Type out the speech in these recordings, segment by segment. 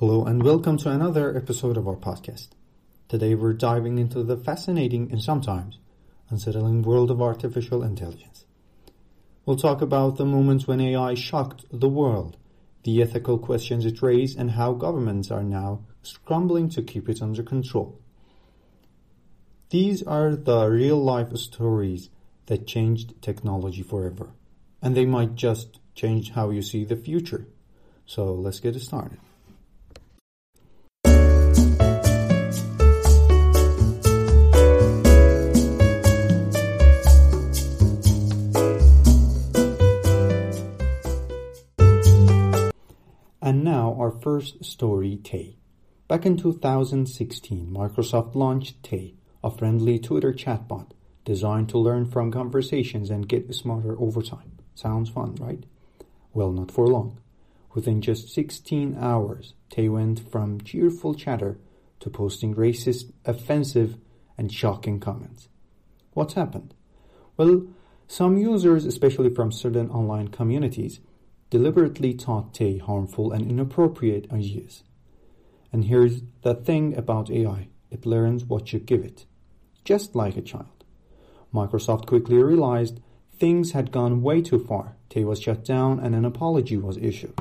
Hello and welcome to another episode of our podcast. Today we're diving into the fascinating and sometimes unsettling world of artificial intelligence. We'll talk about the moments when AI shocked the world, the ethical questions it raised, and how governments are now scrambling to keep it under control. These are the real-life stories that changed technology forever, and they might just change how you see the future. So let's get started. And now our first story, Tay. Back in 2016, Microsoft launched Tay, a friendly Twitter chatbot designed to learn from conversations and get smarter over time. Sounds fun, right? Well, not for long. Within just 16 hours, Tay went from cheerful chatter to posting racist, offensive, and shocking comments. What's happened? Well, some users, especially from certain online communities, deliberately taught Tay harmful and inappropriate ideas. And here's the thing about AI. It learns what you give it, just like a child. Microsoft quickly realized things had gone way too far. Tay was shut down and an apology was issued.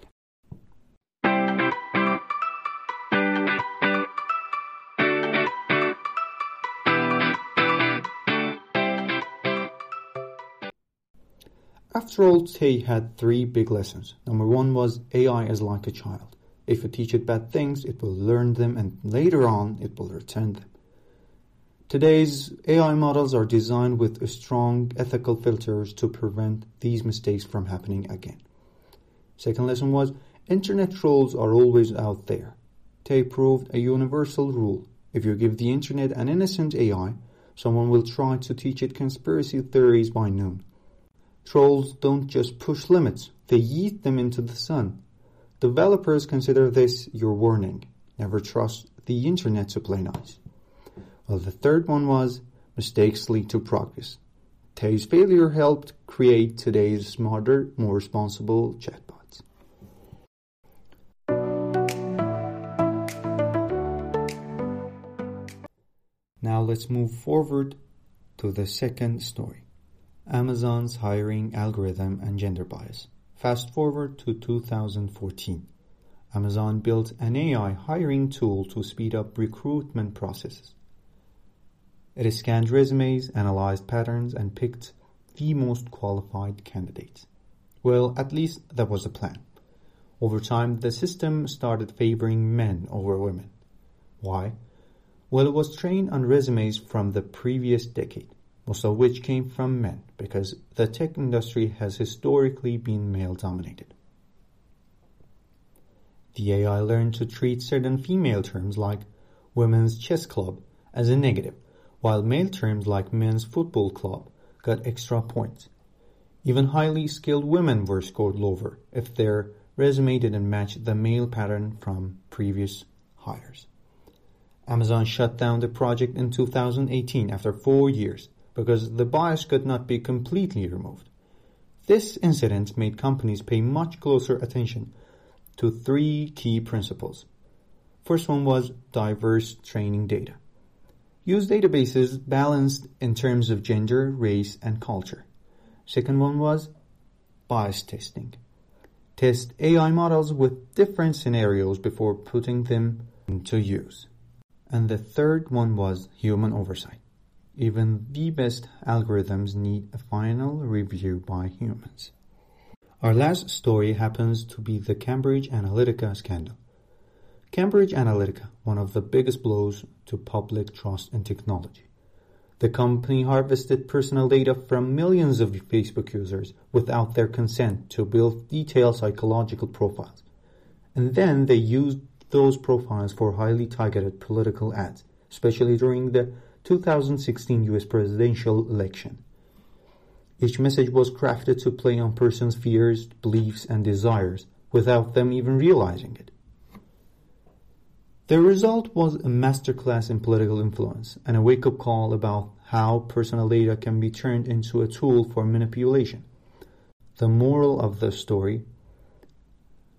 After all, Tay had three big lessons. Number one was AI is like a child. If you teach it bad things, it will learn them and later on it will return them. Today's AI models are designed with strong ethical filters to prevent these mistakes from happening again. Second lesson was internet trolls are always out there. Tay proved a universal rule. If you give the internet an innocent AI, someone will try to teach it conspiracy theories by noon. Trolls don't just push limits, they yeet them into the sun. Developers consider this your warning. Never trust the internet to play nice. Well, the third one was mistakes lead to progress. Tay's failure helped create today's smarter, more responsible chatbots. Now let's move forward to the second story. Amazon's hiring algorithm and gender bias. Fast forward to 2014. Amazon built an AI hiring tool to speed up recruitment processes. It scanned resumes, analyzed patterns, and picked the most qualified candidates. Well, at least that was the plan. Over time, the system started favoring men over women. Why? Well, it was trained on resumes from the previous decade, most of which came from men, because the tech industry has historically been male-dominated. The AI learned to treat certain female terms like women's chess club as a negative, while male terms like men's football club got extra points. Even highly skilled women were scored lower if their resume didn't match the male pattern from previous hires. Amazon shut down the project in 2018 after 4 years because the bias could not be completely removed. This incident made companies pay much closer attention to three key principles. First one was diverse training data. Use databases balanced in terms of gender, race, and culture. Second one was bias testing. Test AI models with different scenarios before putting them into use. And the third one was human oversight. Even the best algorithms need a final review by humans. Our last story happens to be the Cambridge Analytica scandal. Cambridge Analytica, one of the biggest blows to public trust in technology. The company harvested personal data from millions of Facebook users without their consent to build detailed psychological profiles. And then they used those profiles for highly targeted political ads, especially during the 2016 US presidential election. Each message was crafted to play on persons' fears, beliefs, and desires without them even realizing it. The result was a masterclass in political influence and a wake-up call about how personal data can be turned into a tool for manipulation. The moral of the story: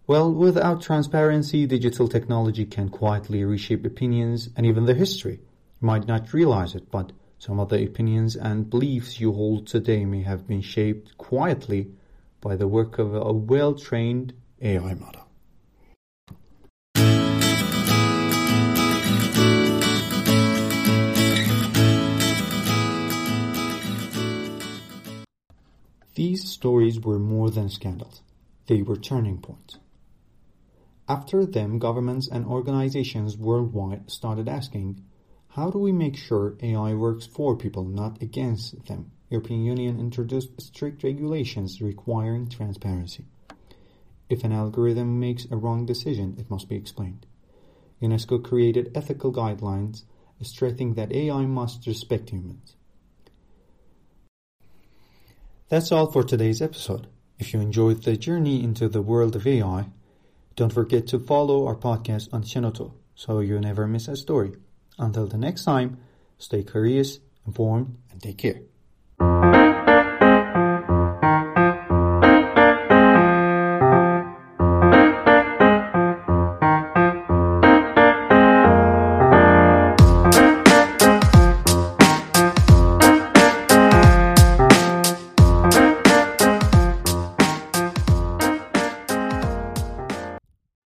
Well, without transparency, digital technology can quietly reshape opinions and even the history. You might not realize it, but some of the opinions and beliefs you hold today may have been shaped quietly by the work of a well-trained AI model. These stories were more than scandals. They were turning points. After them, governments and organizations worldwide started asking, how do we make sure AI works for people, not against them? European Union introduced strict regulations requiring transparency. If an algorithm makes a wrong decision, it must be explained. UNESCO created ethical guidelines stressing that AI must respect humans. That's all for today's episode. If you enjoyed the journey into the world of AI, don't forget to follow our podcast on Shenoto so you never miss a story. Until the next time, stay curious, informed, and take care.